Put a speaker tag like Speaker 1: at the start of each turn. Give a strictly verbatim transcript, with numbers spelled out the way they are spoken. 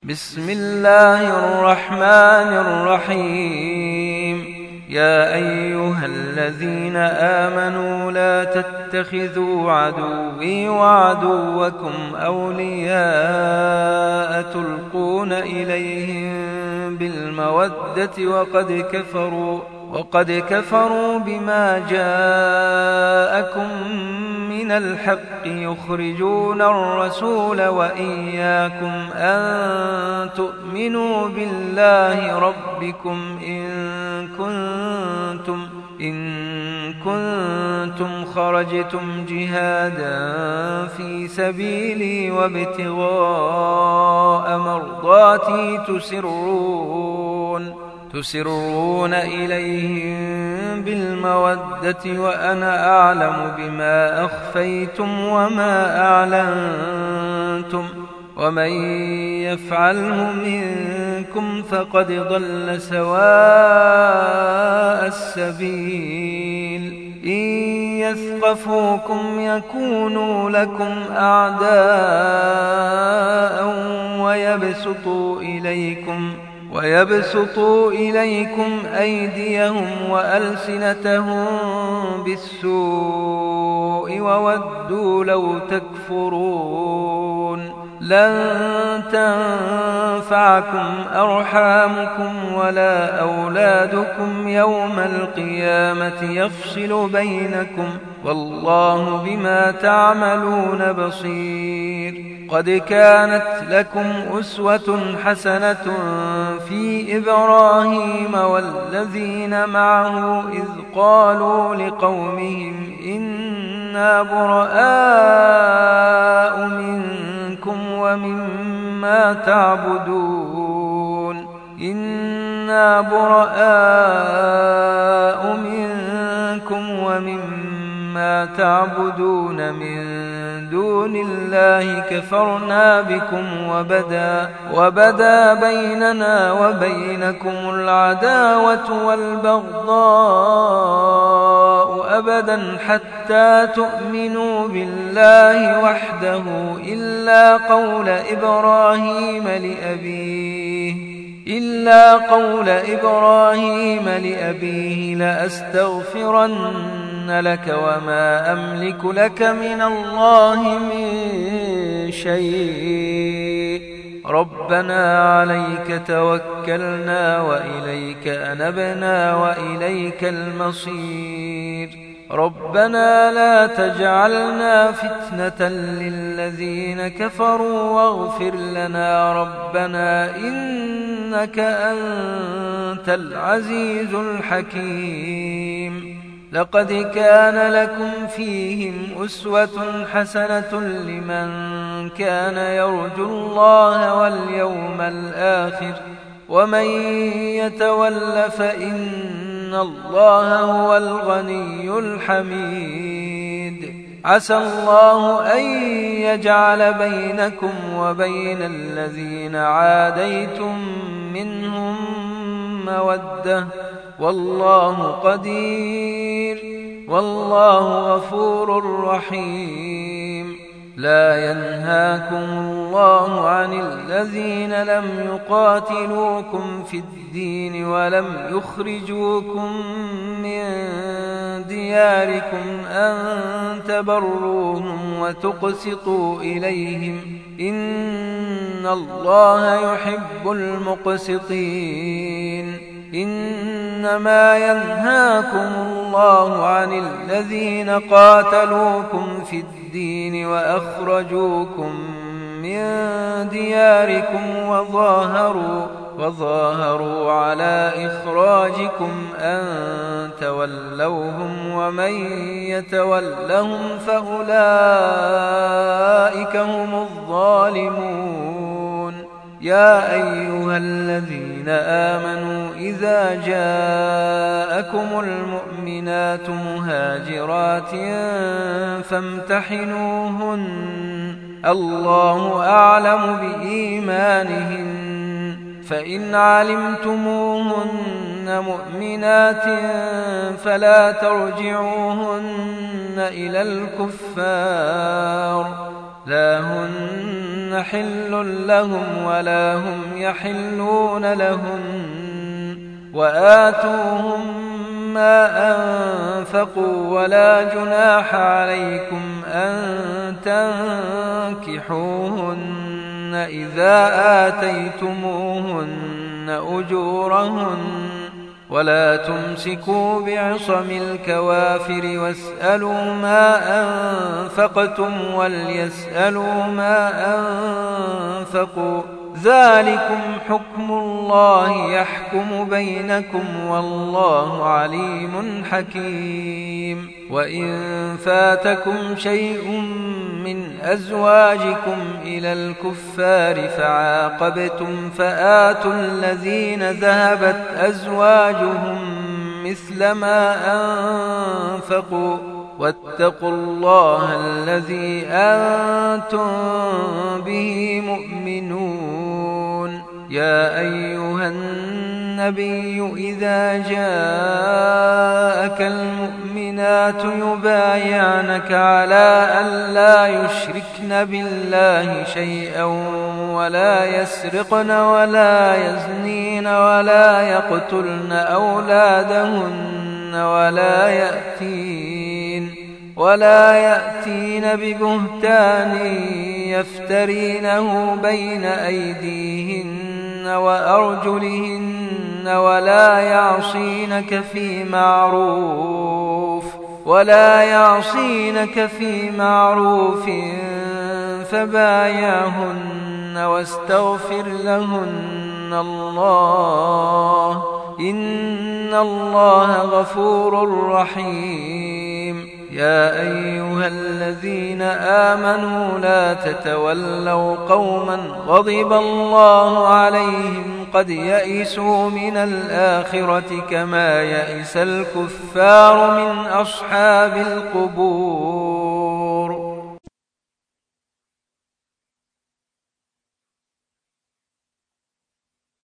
Speaker 1: بسم الله الرحمن الرحيم. يا أيها الذين آمنوا لا تتخذوا عدوي وعدوكم أولياء تلقون إليهم بالمودة وقد كفروا وقد كفروا بما جاءكم من الحق يخرجون الرسول وإياكم أن تؤمنوا بالله ربكم إن كنتم إن كنتم خرجتم جهادا في سبيلي وابتغاء مرضاتي تسرون تسرون إليهم بالمودة وأنا أعلم بما أخفيتم وما أعلنتم ومن يفعله منكم فقد ضل سواء السبيل. إن يثقفوكم يكونوا لكم أعداء ويبسطوا إليكم ويبسطوا إليكم أيديهم وألسنتهم بالسوء وودوا لو تكفرون. لن تنفعكم أرحامكم ولا أولادكم يوم القيامة يفصل بينكم والله بما تعملون بصير. قد كانت لكم أسوة حسنة في إبراهيم والذين معه إذ قالوا لقومهم إنا براء منكم ومما تعبدون إنا براء منكم ومما تعبدون من دون الله كفرنا بكم وبدا وبدا بيننا وبينكم العداوة والبغضاء أبدا حتى تؤمنوا بالله وحده إلا قول إبراهيم لأبيه إلا قول إبراهيم لأبيه لأستغفرن لك وما أملك لك من الله من شيء. ربنا عليك توكلنا وإليك أنبنا وإليك المصير. ربنا لا تجعلنا فتنة للذين كفروا واغفر لنا ربنا إنك أنت العزيز الحكيم. لقد كان لكم فيهم أسوة حسنة لمن كان يرجو الله واليوم الآخر ومن يتول فإن الله هو الغني الحميد. عسى الله أن يجعل بينكم وبين الذين عاديتم منهم مودة والله قدير والله غفور رحيم. لا ينهاكم الله عن الذين لم يقاتلوكم في الدين ولم يخرجوكم من دياركم أن تبروهم وتقسطوا إليهم إن الله يحب المقسطين. إنما ينهاكم الله عن الذين قاتلوكم في الدين وأخرجوكم من دياركم وظاهروا وظاهروا على إخراجكم أن تولوهم ومن يتولهم فأولئك هم الظالمون. يا أيها الذين آمنوا إذا جاءكم المؤمنات مهاجرات فامتحنوهن الله أعلم بإيمانهن فإن علمتموهن مؤمنات فلا ترجعوهن إلى الكفار لا هن حل لهم ولا هم يحلون لهم وآتوهم ما أنفقوا ولا جناح عليكم أن تنكحوهن إذا آتيتموهن أجورهن ولا تمسكوا بعصم الكوافر واسألوا ما أنفقتم وليسألوا ما أنفقوا ذلكم حكم الله يحكم بينكم والله عليم حكيم. وإن فاتكم شيء من أزواجكم إلى الكفار فعاقبتم فآتوا الذين ذهبت أزواجهم مثل ما أنفقوا واتقوا الله الذي أنتم به مؤمنون. يا أيها النبي إذا جاءك المؤمنات يبايعنك على أن لا يشركن بالله شيئا ولا يسرقن ولا يزنين ولا يقتلن أولادهن ولا يأتين ولا يأتين ببهتان يفترينه بين أيديهن وأرجلهن ولا يعصينك في معروف ولا يعصينك في معروف فبايعهن واستغفر لهن الله إن الله غفور رحيم. يا أيها الذين آمنوا لا تتولوا قوما غضب الله عليهم قد يئسوا من الآخرة كما يئس الكفار من أصحاب القبور.